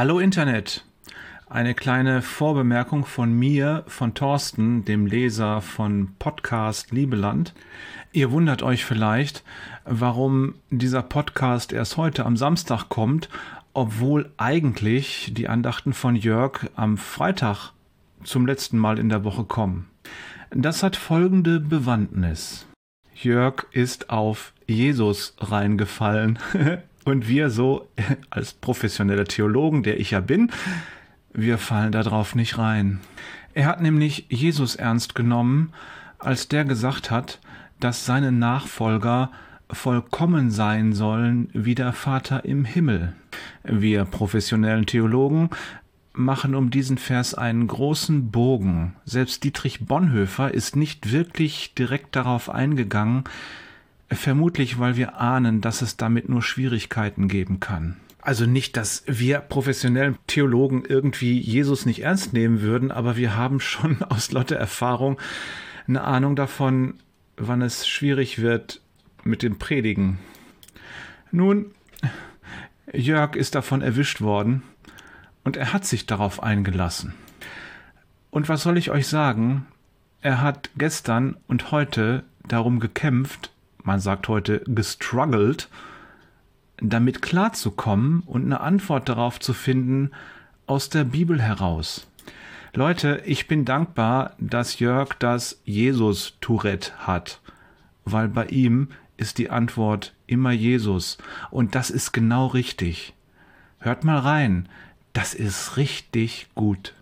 Hallo Internet! Eine kleine Vorbemerkung von mir, von Thorsten, dem Leser von Podcast Liebeland. Ihr wundert euch vielleicht, warum dieser Podcast erst heute am Samstag kommt, obwohl eigentlich die Andachten von Jörg am Freitag zum letzten Mal in der Woche kommen. Das hat folgende Bewandtnis. Jörg ist auf Jesus reingefallen und wir so als professioneller Theologen, der ich ja bin, wir fallen da drauf nicht rein. Er hat nämlich Jesus ernst genommen, als der gesagt hat, dass seine Nachfolger vollkommen sein sollen wie der Vater im Himmel. Wir professionellen Theologen machen um diesen Vers einen großen Bogen. Selbst Dietrich Bonhoeffer ist nicht wirklich direkt darauf eingegangen, vermutlich weil wir ahnen, dass es damit nur Schwierigkeiten geben kann. Also nicht, dass wir professionellen Theologen irgendwie Jesus nicht ernst nehmen würden, aber wir haben schon aus lauter Erfahrung eine Ahnung davon, wann es schwierig wird mit dem Predigen. Nun, Jörg ist davon erwischt worden und er hat sich darauf eingelassen. Und was soll ich euch sagen? Er hat gestern und heute darum gekämpft, man sagt heute gestruggelt, damit klarzukommen und eine Antwort darauf zu finden aus der Bibel heraus. Leute, ich bin dankbar, dass Jörg das Jesus-Tourette hat, weil bei ihm ist die Antwort immer Jesus und das ist genau richtig. Hört mal rein, das ist richtig gut.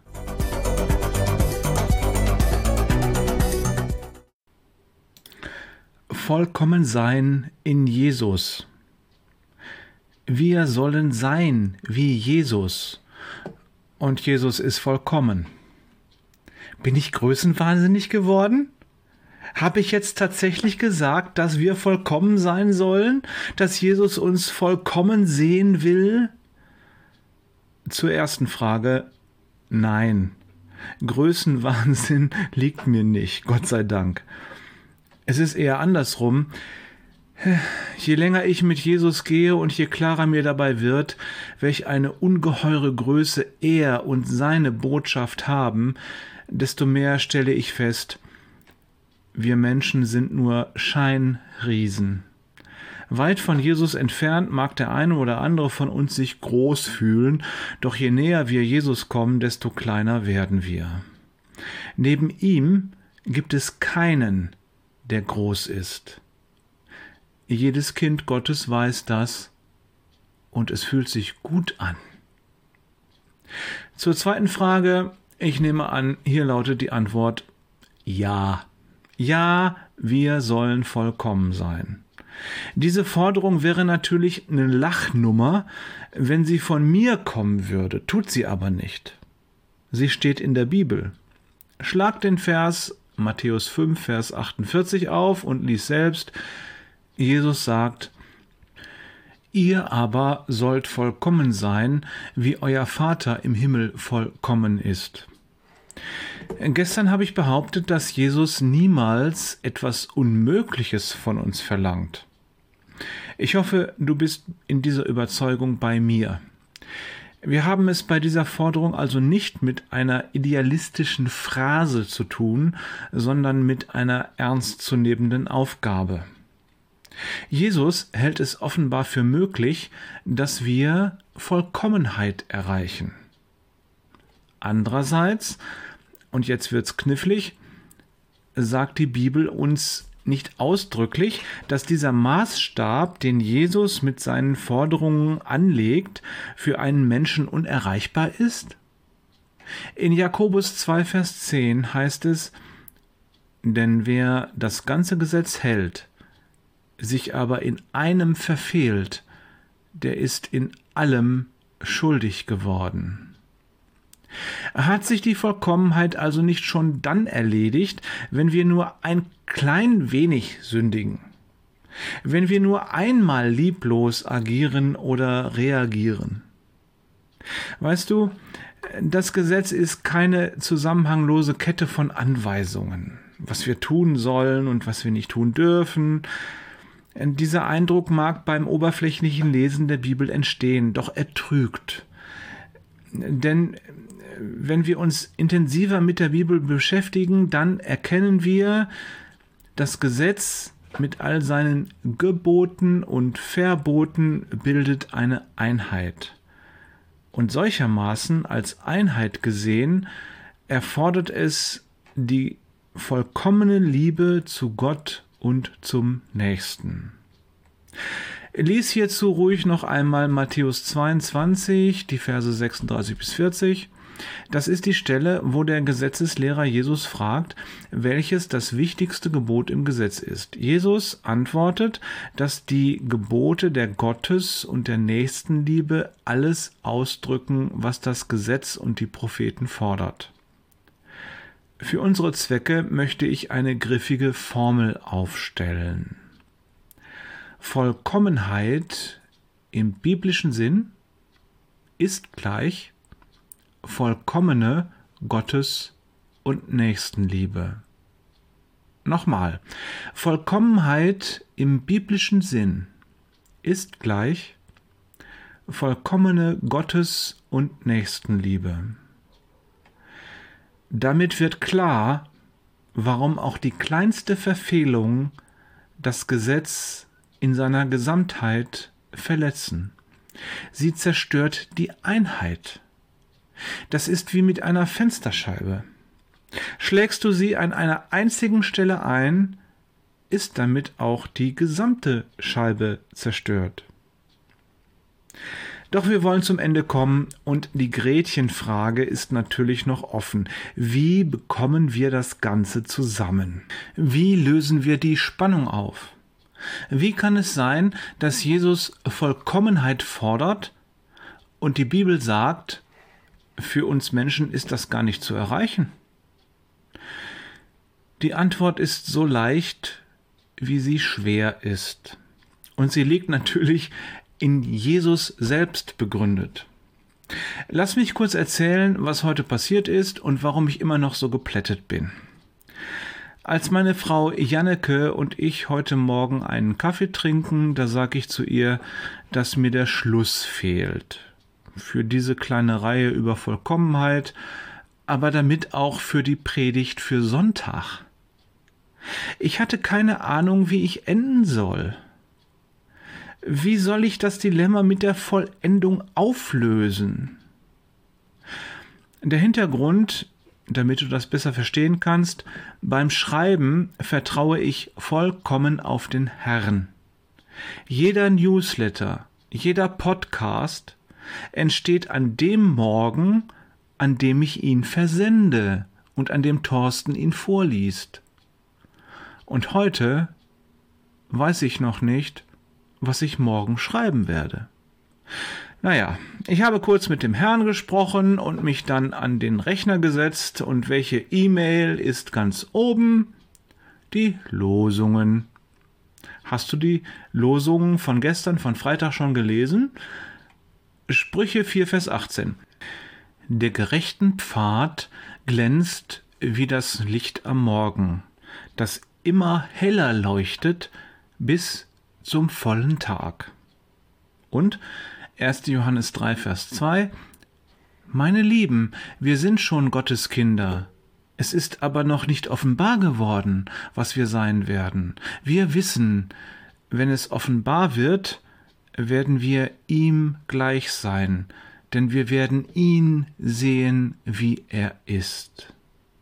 Vollkommen sein in Jesus. Wir sollen sein wie Jesus. Und Jesus ist vollkommen. Bin ich größenwahnsinnig geworden? Habe ich jetzt tatsächlich gesagt, dass wir vollkommen sein sollen? Dass Jesus uns vollkommen sehen will? Zur ersten Frage, nein. Größenwahnsinn liegt mir nicht, Gott sei Dank. Es ist eher andersrum. Je länger ich mit Jesus gehe und je klarer mir dabei wird, welch eine ungeheure Größe er und seine Botschaft haben, desto mehr stelle ich fest, wir Menschen sind nur Scheinriesen. Weit von Jesus entfernt mag der eine oder andere von uns sich groß fühlen, doch je näher wir Jesus kommen, desto kleiner werden wir. Neben ihm gibt es keinen, der groß ist. Jedes Kind Gottes weiß das und es fühlt sich gut an. Zur zweiten Frage, ich nehme an, hier lautet die Antwort ja. Ja, wir sollen vollkommen sein. Diese Forderung wäre natürlich eine Lachnummer, wenn sie von mir kommen würde, tut sie aber nicht. Sie steht in der Bibel. Schlag den Vers Matthäus 5, Vers 48 auf und lies selbst. Jesus sagt, ihr aber sollt vollkommen sein, wie euer Vater im Himmel vollkommen ist. Gestern habe ich behauptet, dass Jesus niemals etwas Unmögliches von uns verlangt. Ich hoffe, du bist in dieser Überzeugung bei mir. Wir haben es bei dieser Forderung also nicht mit einer idealistischen Phrase zu tun, sondern mit einer ernstzunehmenden Aufgabe. Jesus hält es offenbar für möglich, dass wir Vollkommenheit erreichen. Andererseits, und jetzt wird's knifflig, sagt die Bibel uns nicht ausdrücklich, dass dieser Maßstab, den Jesus mit seinen Forderungen anlegt, für einen Menschen unerreichbar ist? In Jakobus 2, Vers 10 heißt es, denn wer das ganze Gesetz hält, sich aber in einem verfehlt, der ist in allem schuldig geworden. Hat sich die Vollkommenheit also nicht schon dann erledigt, wenn wir nur ein klein wenig sündigen? Wenn wir nur einmal lieblos agieren oder reagieren? Weißt du, das Gesetz ist keine zusammenhanglose Kette von Anweisungen, was wir tun sollen und was wir nicht tun dürfen. Dieser Eindruck mag beim oberflächlichen Lesen der Bibel entstehen, doch er trügt. Denn wenn wir uns intensiver mit der Bibel beschäftigen, dann erkennen wir, das Gesetz mit all seinen Geboten und Verboten bildet eine Einheit. Und solchermaßen als Einheit gesehen, erfordert es die vollkommene Liebe zu Gott und zum Nächsten. Lies hierzu ruhig noch einmal Matthäus 22, die Verse 36 bis 40. Das ist die Stelle, wo der Gesetzeslehrer Jesus fragt, welches das wichtigste Gebot im Gesetz ist. Jesus antwortet, dass die Gebote der Gottes- und der Nächstenliebe alles ausdrücken, was das Gesetz und die Propheten fordert. Für unsere Zwecke möchte ich eine griffige Formel aufstellen. Vollkommenheit im biblischen Sinn ist gleich vollkommene Gottes- und Nächstenliebe. Nochmal, Vollkommenheit im biblischen Sinn ist gleich vollkommene Gottes- und Nächstenliebe. Damit wird klar, warum auch die kleinste Verfehlung das Gesetz in seiner Gesamtheit verletzen. Sie zerstört die Einheit. Das ist wie mit einer Fensterscheibe. Schlägst du sie an einer einzigen Stelle ein, ist damit auch die gesamte Scheibe zerstört. Doch wir wollen zum Ende kommen und die Gretchenfrage ist natürlich noch offen. Wie bekommen wir das Ganze zusammen? Wie lösen wir die Spannung auf? Wie kann es sein, dass Jesus Vollkommenheit fordert und die Bibel sagt, für uns Menschen ist das gar nicht zu erreichen? Die Antwort ist so leicht, wie sie schwer ist. Und sie liegt natürlich in Jesus selbst begründet. Lass mich kurz erzählen, was heute passiert ist und warum ich immer noch so geplättet bin. Als meine Frau Janneke und ich heute Morgen einen Kaffee trinken, da sage ich zu ihr, dass mir der Schluss fehlt. Für diese kleine Reihe über Vollkommenheit, aber damit auch für die Predigt für Sonntag. Ich hatte keine Ahnung, wie ich enden soll. Wie soll ich das Dilemma mit der Vollendung auflösen? Der Hintergrund, damit du das besser verstehen kannst, beim Schreiben vertraue ich vollkommen auf den Herrn. Jeder Newsletter, jeder Podcast entsteht an dem Morgen, an dem ich ihn versende und an dem Thorsten ihn vorliest. Und heute weiß ich noch nicht, was ich morgen schreiben werde. Naja, ich habe kurz mit dem Herrn gesprochen und mich dann an den Rechner gesetzt und welche E-Mail ist ganz oben? Die Losungen. Hast du die Losungen von gestern, von Freitag schon gelesen? Sprüche 4, Vers 18. Der gerechten Pfad glänzt wie das Licht am Morgen, das immer heller leuchtet bis zum vollen Tag. Und 1. Johannes 3, Vers 2. Meine Lieben, wir sind schon Gottes Kinder. Es ist aber noch nicht offenbar geworden, was wir sein werden. Wir wissen, wenn es offenbar wird, werden wir ihm gleich sein, denn wir werden ihn sehen, wie er ist.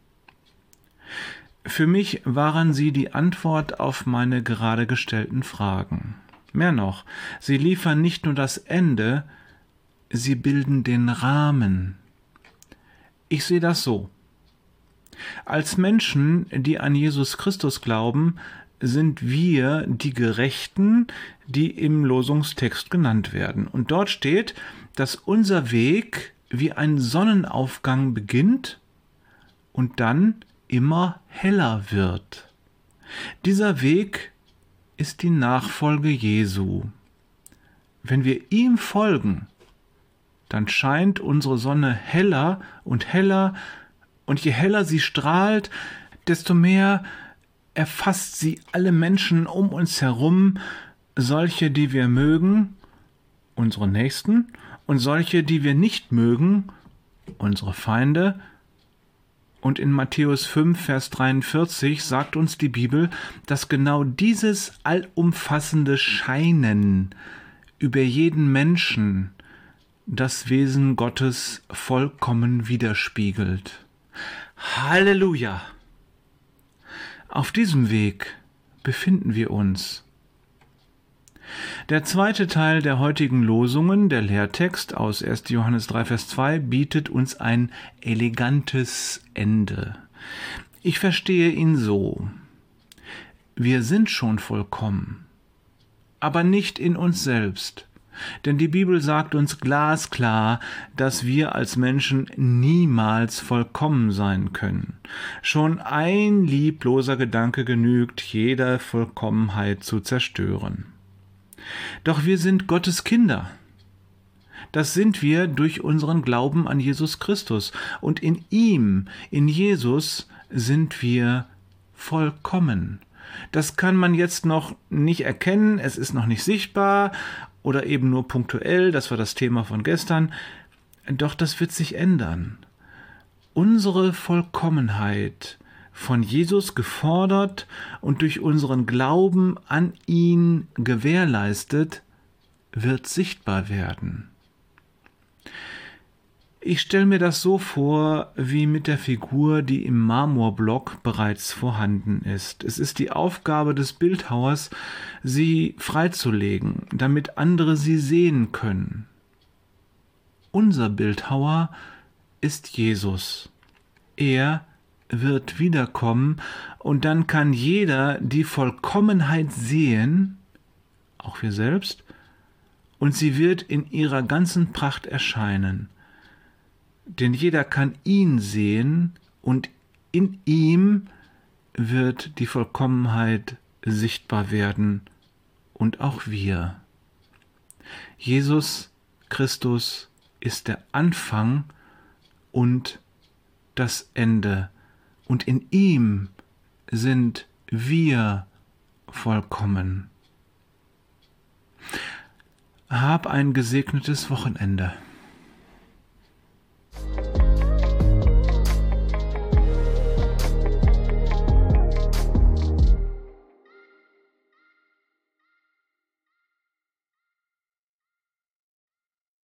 Für mich waren sie die Antwort auf meine gerade gestellten Fragen. Mehr noch, sie liefern nicht nur das Ende, sie bilden den Rahmen. Ich sehe das so. Als Menschen, die an Jesus Christus glauben, sind wir die Gerechten, die im Losungstext genannt werden. Und dort steht, dass unser Weg wie ein Sonnenaufgang beginnt und dann immer heller wird. Dieser Weg ist die Nachfolge Jesu. Wenn wir ihm folgen, dann scheint unsere Sonne heller und je heller sie strahlt, desto mehr erfasst sie alle Menschen um uns herum, solche, die wir mögen, unsere Nächsten, und solche, die wir nicht mögen, unsere Feinde. Und in Matthäus 5, Vers 43 sagt uns die Bibel, dass genau dieses allumfassende Scheinen über jeden Menschen das Wesen Gottes vollkommen widerspiegelt. Halleluja! Auf diesem Weg befinden wir uns. Der zweite Teil der heutigen Losungen, der Lehrtext aus 1. Johannes 3, Vers 2, bietet uns ein elegantes Ende. Ich verstehe ihn so: Wir sind schon vollkommen, aber nicht in uns selbst. Denn die Bibel sagt uns glasklar, dass wir als Menschen niemals vollkommen sein können. Schon ein liebloser Gedanke genügt, jede Vollkommenheit zu zerstören. Doch wir sind Gottes Kinder. Das sind wir durch unseren Glauben an Jesus Christus. Und in ihm, in Jesus, sind wir vollkommen. Das kann man jetzt noch nicht erkennen, es ist noch nicht sichtbar oder eben nur punktuell, das war das Thema von gestern. Doch das wird sich ändern. Unsere Vollkommenheit, von Jesus gefordert und durch unseren Glauben an ihn gewährleistet, wird sichtbar werden. Ich stelle mir das so vor, wie mit der Figur, die im Marmorblock bereits vorhanden ist. Es ist die Aufgabe des Bildhauers, sie freizulegen, damit andere sie sehen können. Unser Bildhauer ist Jesus. Er wird wiederkommen und dann kann jeder die Vollkommenheit sehen, auch wir selbst, und sie wird in ihrer ganzen Pracht erscheinen. Denn jeder kann ihn sehen und in ihm wird die Vollkommenheit sichtbar werden und auch wir. Jesus Christus ist der Anfang und das Ende. Und in ihm sind wir vollkommen. Hab ein gesegnetes Wochenende.